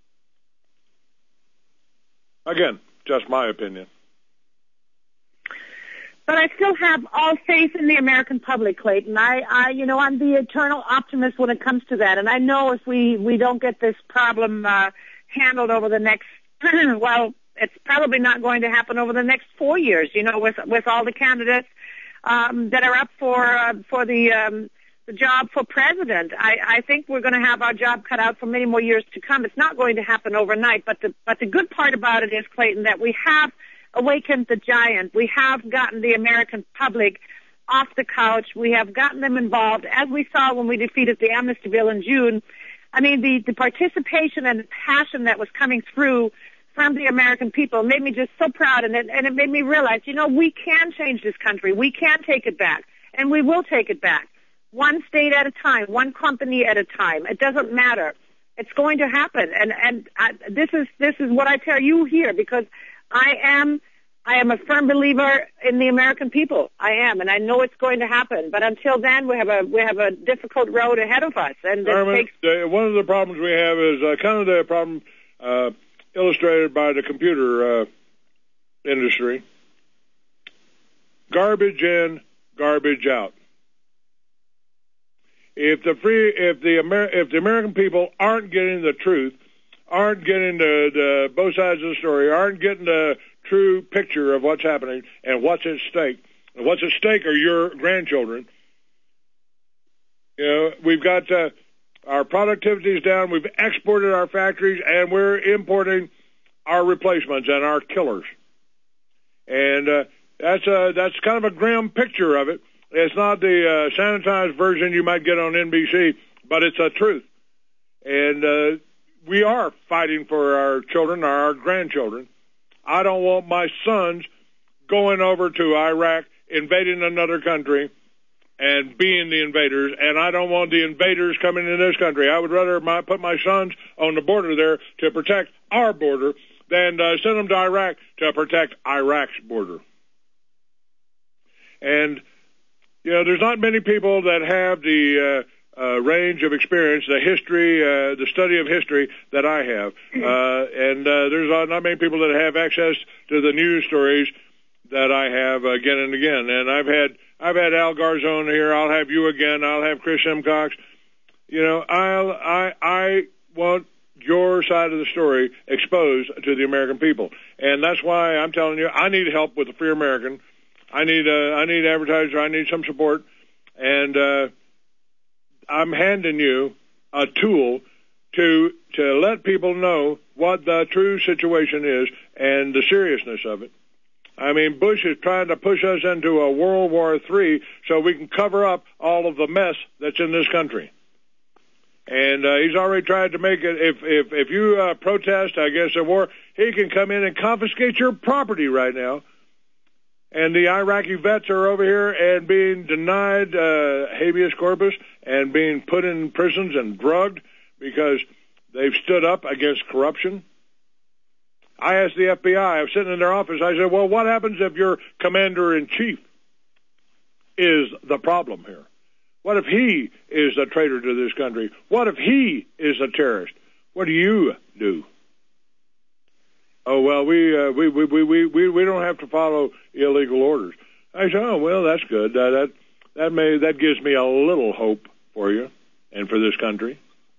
Again, just my opinion. But I still have all faith in the American public, Clayton. I, I, you know, I'm the eternal optimist when it comes to that. And I know if we, we don't get this problem uh, handled over the next, well, it's probably not going to happen over the next four years, you know, with with all the candidates um, that are up for uh, for the um, the job for president. I, I think we're going to have our job cut out for many more years to come. It's not going to happen overnight. But the but the good part about it is, Clayton, that we have awakened the giant. We have gotten the American public off the couch. We have gotten them involved, as we saw when we defeated the amnesty bill in June. I mean, the, the participation and the passion that was coming through from the American people made me just so proud, and it, and it made me realize, you know, we can change this country. We can take it back, and we will take it back. One state at a time, one company at a time. It doesn't matter. It's going to happen, and and I, this is this is what I tell you here, because I am I am a firm believer in the American people. I am, and I know it's going to happen. But until then, we have a we have a difficult road ahead of us. And it Armin, takes... the, one of the problems we have is uh, kind of the problem uh, illustrated by the computer uh, industry. Garbage in, garbage out. If the free, if the Amer- if the American people aren't getting the truth, aren't getting the, the both sides of the story, aren't getting the true picture of what's happening and what's at stake, and what's at stake are your grandchildren. You know, we've got uh, our productivity is down. We've exported our factories, and we're importing our replacements and our killers. And uh, that's a, that's kind of a grim picture of it. It's not the uh, sanitized version you might get on N B C, but it's a truth. And uh, we are fighting for our children, our grandchildren. I don't want my sons going over to Iraq, invading another country, and being the invaders. And I don't want the invaders coming in this country. I would rather my, put my sons on the border there to protect our border than uh, send them to Iraq to protect Iraq's border. And you know, there's not many people that have the uh, uh, range of experience, the history, uh, the study of history that I have. Uh, and uh, there's not many people that have access to the news stories that I have again and again. And I've had I've had Al Garzone here. I'll have you again. I'll have Chris Simcox. You know, I'll, I I want your side of the story exposed to the American people. And that's why I'm telling you, I need help with the Free American. I need uh, I need advertiser. I need some support, and uh, I'm handing you a tool to to let people know what the true situation is and the seriousness of it. I mean, Bush is trying to push us into a World War Three so we can cover up all of the mess that's in this country. And uh, he's already tried to make it. If if if you uh, protest against a war, he can come in and confiscate your property right now. And the Iraqi vets are over here and being denied uh, habeas corpus and being put in prisons and drugged because they've stood up against corruption. I asked the F B I, I was sitting in their office, I said, well, what happens if your commander-in-chief is the problem here? What if he is a traitor to this country? What if he is a terrorist? What do you do? Oh, well, we, uh, we, we, we, we, we don't have to follow illegal orders. I said, oh, well, that's good. Uh, that, that may, that gives me a little hope for you and for this country.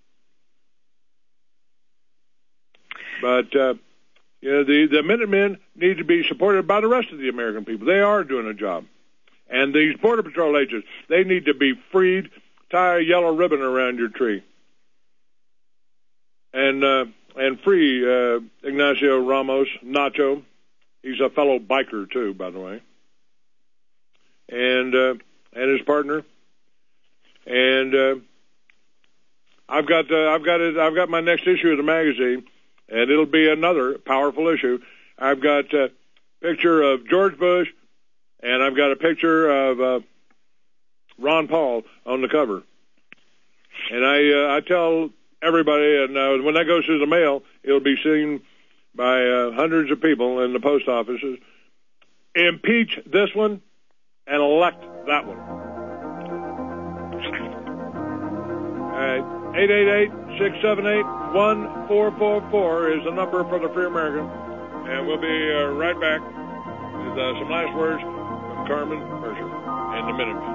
But, uh, you know, the, the Minutemen need to be supported by the rest of the American people. They are doing a job. And these Border Patrol agents, they need to be freed tie a yellow ribbon around your tree. And uh, and free uh, Ignacio Ramos Nacho. He's a fellow biker too, by the way. And uh, and his partner. And uh, I've got uh, I've got it. I've got my next issue of the magazine, and it'll be another powerful issue. I've got a picture of George Bush, and I've got a picture of uh, Ron Paul on the cover. And I uh, I tell everybody, and uh, when that goes through the mail, it'll be seen by uh, hundreds of people in the post offices. Impeach this one and elect that one. All right, eight eight eight, six seven eight, one four four four is the number for the Free American. And we'll be uh, right back with uh, some last words from Carmen Mercer and the Minutemen.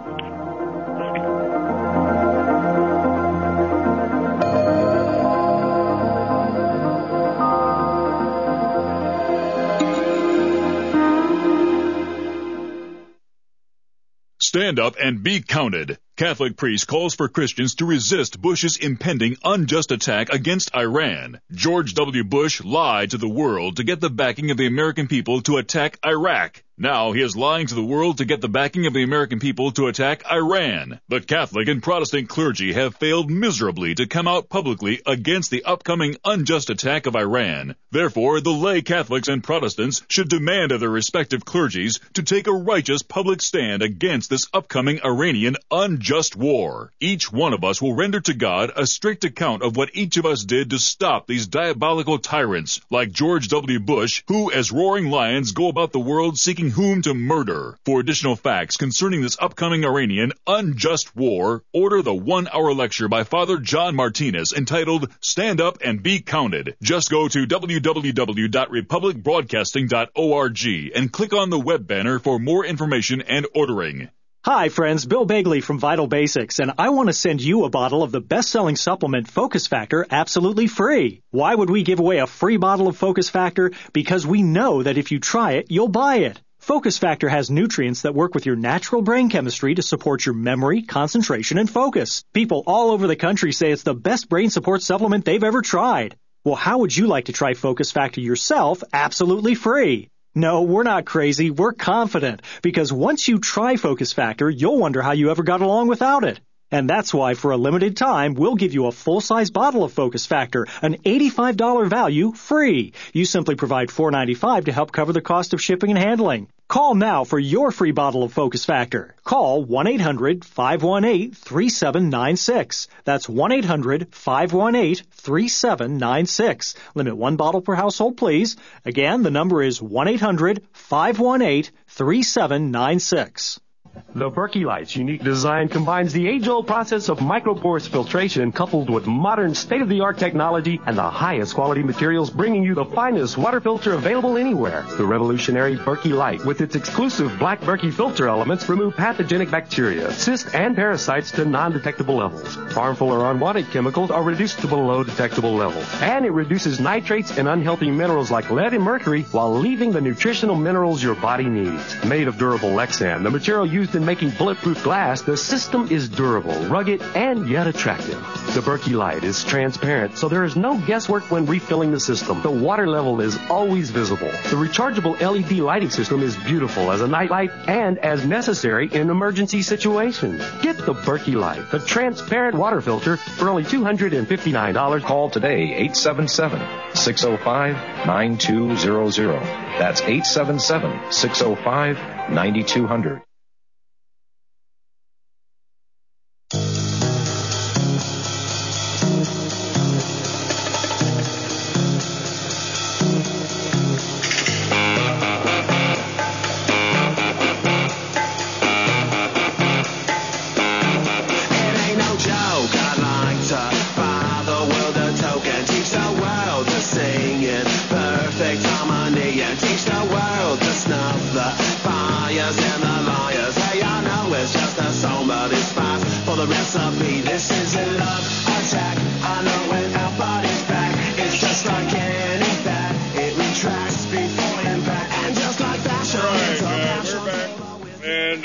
Stand up and be counted. Catholic priest calls for Christians to resist Bush's impending unjust attack against Iran. George W. Bush lied to the world to get the backing of the American people to attack Iraq. Now he is lying to the world to get the backing of the American people to attack Iran. The Catholic and Protestant clergy have failed miserably to come out publicly against the upcoming unjust attack of Iran. Therefore, the lay Catholics and Protestants should demand of their respective clergies to take a righteous public stand against this upcoming Iranian unjust war. Each one of us will render to God a strict account of what each of us did to stop these diabolical tyrants like George W. Bush, who as roaring lions go about the world seeking whom to murder. For additional facts concerning this upcoming Iranian unjust war, order the one-hour lecture by Father John Martinez entitled Stand Up and Be Counted. Just go to w w w dot republic broadcasting dot org and click on the web banner for more information and ordering. Hi, friends. Bill Bagley from Vital Basics, and I want to send you a bottle of the best-selling supplement Focus Factor absolutely free. Why would we give away a free bottle of Focus Factor? Because we know that if you try it, you'll buy it. Focus Factor has nutrients that work with your natural brain chemistry to support your memory, concentration, and focus. People all over the country say it's the best brain support supplement they've ever tried. Well, how would you like to try Focus Factor yourself absolutely free? No, we're not crazy. We're confident. Because once you try Focus Factor, you'll wonder how you ever got along without it. And that's why, for a limited time, we'll give you a full-size bottle of Focus Factor, an eighty-five dollars value, free. You simply provide four dollars and ninety-five cents to help cover the cost of shipping and handling. Call now for your free bottle of Focus Factor. Call one eight hundred, five one eight, three seven nine six. That's one eight hundred, five one eight, three seven nine six. Limit one bottle per household, please. Again, the number is one eight hundred, five one eight, three seven nine six. The Berkey Light's unique design combines the age-old process of microporous filtration coupled with modern state-of-the-art technology and the highest quality materials, bringing you the finest water filter available anywhere. The revolutionary Berkey Light, with its exclusive black Berkey filter elements, remove pathogenic bacteria, cysts, and parasites to non-detectable levels. Harmful or unwanted chemicals are reduced to below detectable levels. And it reduces nitrates and unhealthy minerals like lead and mercury while leaving the nutritional minerals your body needs. Made of durable Lexan, the material used in making bulletproof glass, the system is durable, rugged, and yet attractive. The Berkey Light is transparent, so there is no guesswork when refilling the system. The water level is always visible. The rechargeable L E D lighting system is beautiful as a nightlight and as necessary in emergency situations. Get the Berkey Light, the transparent water filter, for only two hundred fifty-nine dollars. Call today, eight seven seven, six oh five, nine two zero zero. That's eight seven seven, six oh five, nine two zero zero.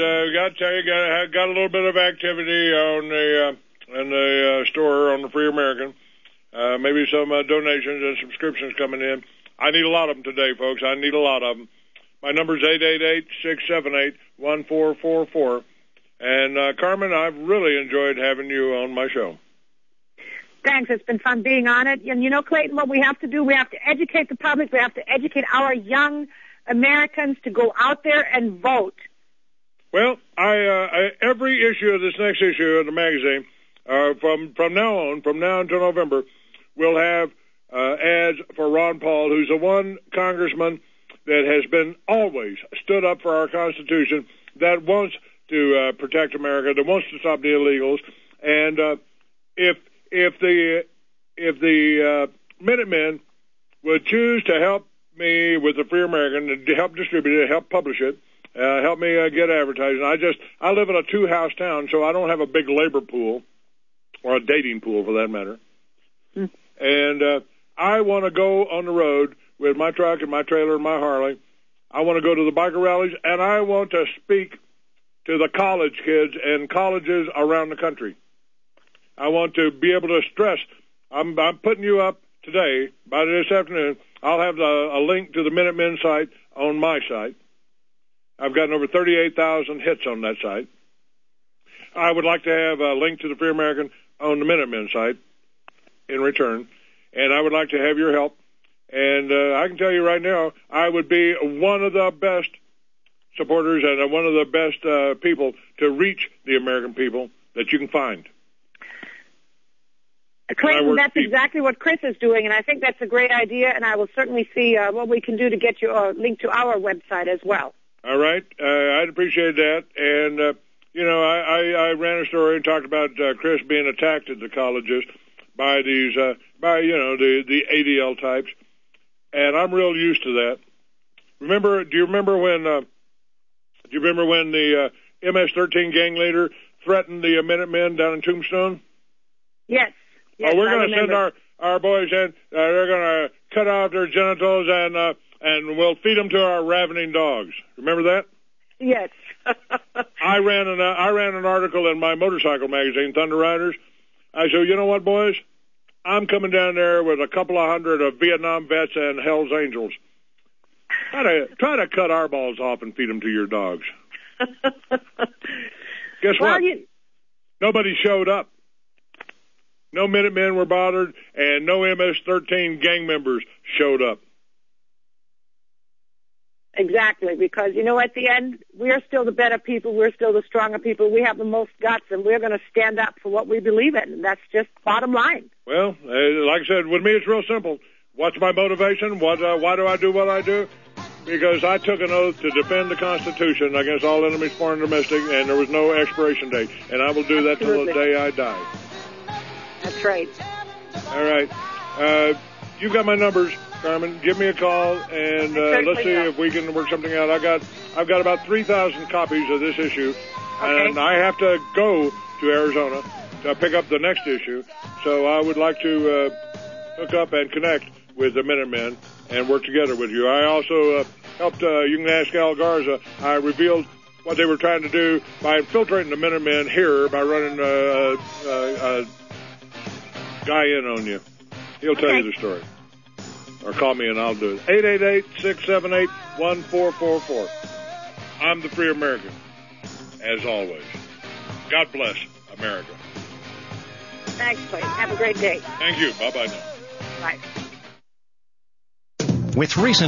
uh, got to tell you, got, got a little bit of activity on the uh, in the uh, store on the Free American. Uh, maybe some uh, donations and subscriptions coming in. I need a lot of them today, folks. I need a lot of them. My number is eight eight eight, six seven eight, one four four four. And, uh, Carmen, I've really enjoyed having you on my show. Thanks. It's been fun being on it. And, you know, Clayton, what we have to do, we have to educate the public. We have to educate our young Americans to go out there and vote. Well, I, uh, I every issue of this next issue of the magazine, uh, from, from now on, from now until November, we'll have uh, ads for Ron Paul, who's the one congressman that has been always stood up for our Constitution, that wants to uh, protect America, that wants to stop the illegals. And uh, if if the if the uh, Minutemen would choose to help me with the Free American, to help distribute it, help publish it, uh, help me uh, get advertising. I just I live in a two-house town, so I don't have a big labor pool or a dating pool for that matter. Mm. And uh, I want to go on the road with my truck and my trailer and my Harley. I want to go to the biker rallies, and I want to speak to the college kids and colleges around the country. I want to be able to stress. I'm, I'm putting you up today, by this afternoon. I'll have the, a link to the Minutemen site on my site. I've gotten over thirty-eight thousand hits on that site. I would like to have a link to the Free American on the Minutemen site in return, and I would like to have your help. And uh, I can tell you right now, I would be one of the best supporters and one of the best uh, people to reach the American people that you can find. Clayton, that's exactly what Chris is doing, and I think that's a great idea, and I will certainly see uh, what we can do to get you a link to our website as well. All right. Uh, I'd appreciate that. And, uh, you know, I, I, I ran a story and talked about uh, Chris being attacked at the colleges by these, uh, by, you know, the, the A D L types. And I'm real used to that. Remember, do you remember when, uh, do you remember when the uh, M S thirteen gang leader threatened the uh, Minutemen down in Tombstone? Yes. yes oh, we're going to send our, our boys in. Uh, they're going to cut off their genitals and, uh, and we'll feed them to our ravening dogs. Remember that? Yes. I ran an, uh, I ran an article in my motorcycle magazine, Thunder Riders. I said, you know what, boys? I'm coming down there with a couple of hundred of Vietnam vets and Hell's Angels. Try to, try to cut our balls off and feed them to your dogs. Guess well, what? You... Nobody showed up. No Minutemen were bothered, and no M S thirteen gang members showed up. Exactly, because, you know, at the end, we're still the better people. We're still the stronger people. We have the most guts, and we're going to stand up for what we believe in, and that's just bottom line. Well, uh, like I said, with me, it's real simple. What's my motivation? What? Uh, why do I do what I do? Because I took an oath to defend the Constitution against all enemies, foreign and domestic, and there was no expiration date, and I will do that till the day I die. That's right. All right. Uh, you've got my numbers, Carmen. Give me a call, and uh, let's see if we can work something out. I got, I've got about three thousand copies of this issue, okay. and I have to go to Arizona to pick up the next issue. So I would like to uh, hook up and connect with the Minutemen and work together with you. I also uh, helped, uh, you can ask Al Garza, I revealed what they were trying to do by infiltrating the Minutemen here by running a uh, uh, uh, guy in on you. He'll tell okay. you the story. Or call me and I'll do it. eight eight eight, six seven eight, one four four four. I'm the Free American, as always. God bless America. Thanks, Clayton. Have a great day. Thank you. Bye-bye now. Bye. With recent